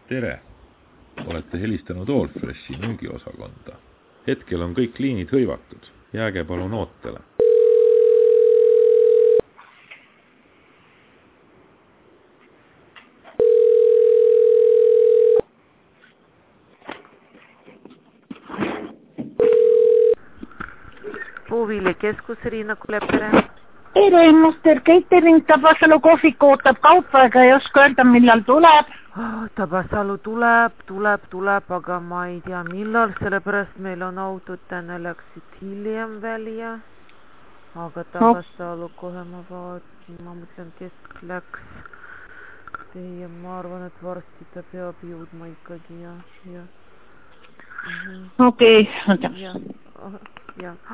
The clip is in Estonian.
Tere! Olete helistanud Allfreshi müügiosakonda. Hetkel on kõik liinid hõivatud. Jääge palun ootele. Puuviljekeskus Riina Kulepere. Tere, Master Catering Tabasalu kohvik ootab kaupa, ega ei oska öelda, millal tuleb. Tabasalu tuleb, aga ma ei tea millal, sellepärast meil on autod täna läksid hiljem välja. Aga Tabasalu kohe ma vaatan, ma mõtlen, kes läks. Teie, ma arvan, et varsti ta peab jõudma ikkagi, ja. Okei. Ja.